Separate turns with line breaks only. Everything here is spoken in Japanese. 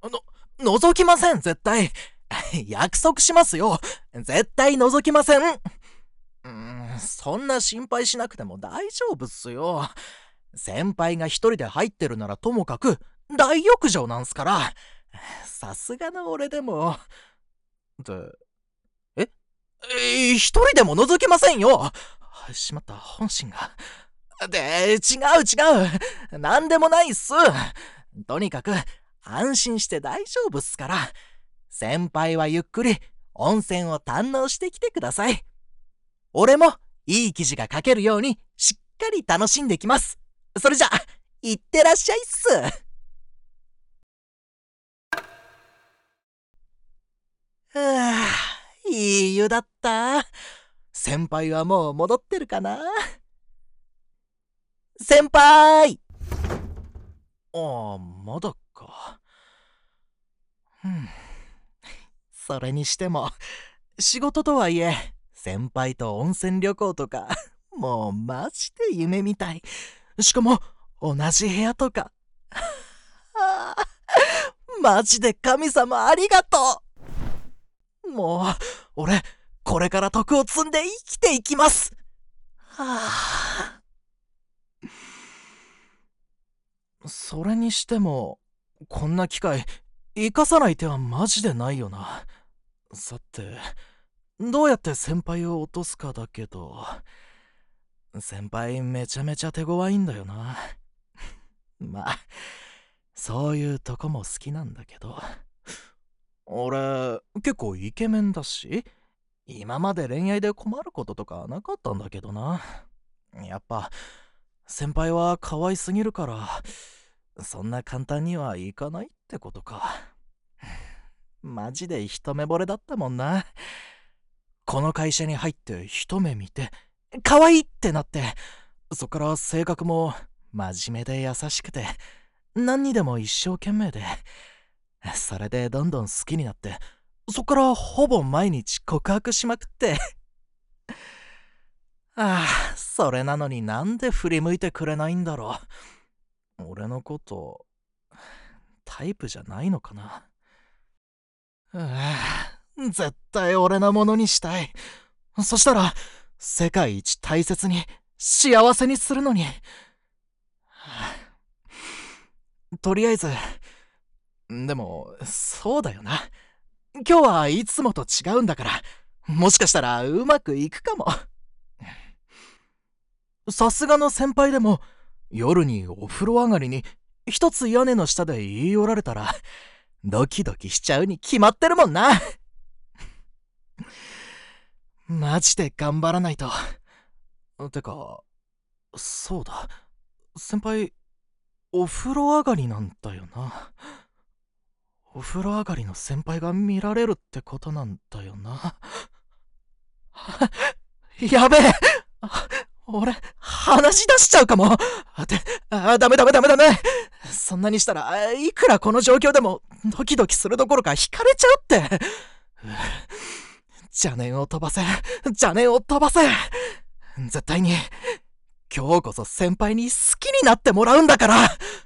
覗きません、絶対。約束しますよ。絶対覗きません。そんな心配しなくても大丈夫っすよ。先輩が一人で入ってるならともかく、大浴場なんすから。さすがの俺でも。え一人でも覗きませんよ。しまった、本心が。違う。なんでもないっす。とにかく、安心して大丈夫っすから。先輩はゆっくり温泉を堪能してきてください。俺もいい記事が書けるようにしっかり楽しんできます。それじゃ、いってらっしゃいっす。いい湯だった。先輩はもう戻ってるかな？先輩！まだか。それにしても、仕事とはいえ、先輩と温泉旅行とか、もうマジで夢みたい。しかも、同じ部屋とか。マジで神様ありがとう。もう、俺、これから徳を積んで生きていきます。それにしても、こんな機会、生かさない手はマジでないよな。さて、どうやって先輩を落とすかだけど、先輩めちゃめちゃ手強いんだよな。まあ、そういうとこも好きなんだけど。俺、結構イケメンだし、今まで恋愛で困ることとかなかったんだけどな。やっぱ、先輩は可愛すぎるから、そんな簡単にはいかないってことか。マジで一目惚れだったもんな。この会社に入って一目見て、可愛いってなって、そっから性格も真面目で優しくて、何にでも一生懸命で、それでどんどん好きになって、そっからほぼ毎日告白しまくって。それなのになんで振り向いてくれないんだろう。俺のこと、タイプじゃないのかな。絶対俺のものにしたい。そしたら、世界一大切に、幸せにするのに。とりあえず、でも、そうだよな。今日はいつもと違うんだから、もしかしたらうまくいくかも。さすがの先輩でも、夜にお風呂上がりに、一つ屋根の下で言い寄られたら、ドキドキしちゃうに決まってるもんな。マジで頑張らないと。てか、そうだ。先輩、お風呂上がりなんだよな。お風呂上がりの先輩が見られるってことなんだよな。やべえ！俺、話し出しちゃうかも。ダメ。そんなにしたら、いくらこの状況でも、ドキドキするどころか惹かれちゃうって。邪念を飛ばせ。絶対に、今日こそ先輩に好きになってもらうんだから。